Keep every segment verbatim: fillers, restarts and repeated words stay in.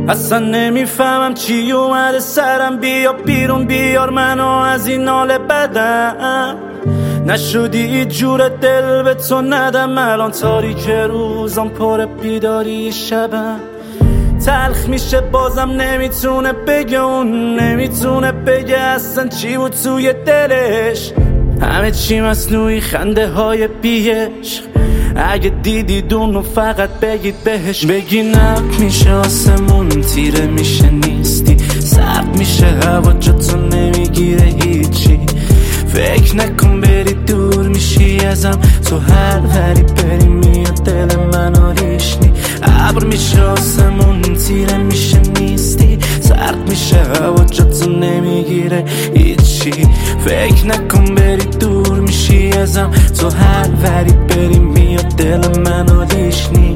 اصلا نمیفهمم چی اومده سرم، بیا بیرون بیار منو از این حال بدم. نشدی جور دل به تو ندم، الان تاریک روزم پر بیداری شبم. تلخ میشه بازم نمیتونه بگه، اون نمیتونه بگه اصلا چی بود توی دلش. همه چی مصنوعی، خنده های بیش. اگه دیدید اونو فقط بگید بهش، بگی نک میشه آسمون، تیره میشه نیستی، سرد میشه هوا، جاتو نمیگیره هیچی. فکر نکن بری دور میشی ازم، تو هر وری بری میاد دل منو ریشنی. ابر میشه آسمون، تیره میشه نیستی، سرد میشه هوا، جاتو نمیگیره هیچی. فکر نکن بری دور میشی ازم، تو هر وری بری میاد دل منو ریشنی.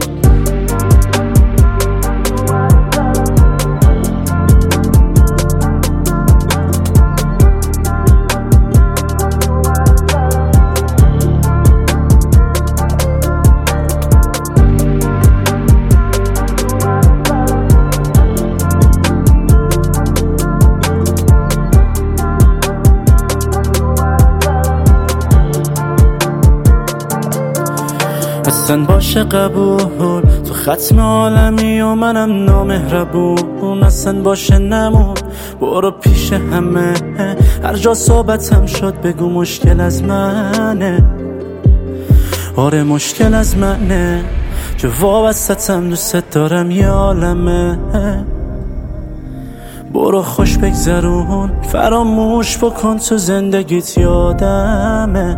اصلا باشه قبول، تو ختم عالمی و منم نامهربون. اصلا باشه نمون، برو پیش همه، هر جا صحبتم شد بگو مشکل از منه. آره مشکل از منه که وابستم، دوست دارم یه عالمه. برو خوش بگذرون، فراموش بکن تو زندگیت یادمه.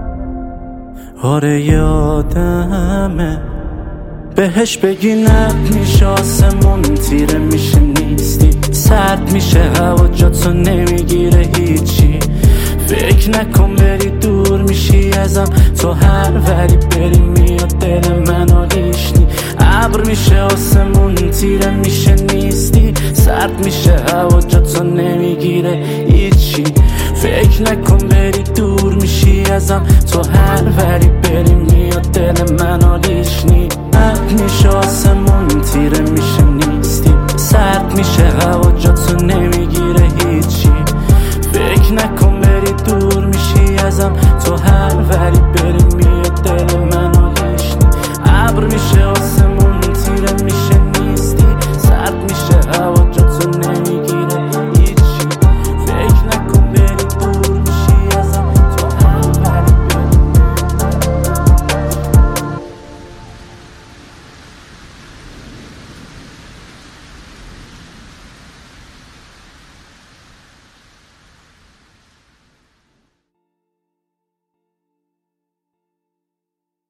آره یادمه بهش بگی نک میشه آسمون، تیره میشه نیستی، سرد میشه هوا، جاتو نمیگیره هیچی. فکر نکن بری دور میشی ازم، تو هر وری بری میاد دل منو ریشنی. ابر میشه آسمون، تیره میشه نیستی، سرد میشه هوا، جاتو نمیگیره هیچی. فکر نکن بری دور میشی ازم، تو هر وری بری میاد دل منو ریشنی. ابر میشه آسمون، تیره میشه نیستی، سرد میشه هوا، جاتو نمیگیره هیچی. فکر نکن بری دور میشی ازم، تو هر وری بری میاد دل منو ریشنی. ابر میشه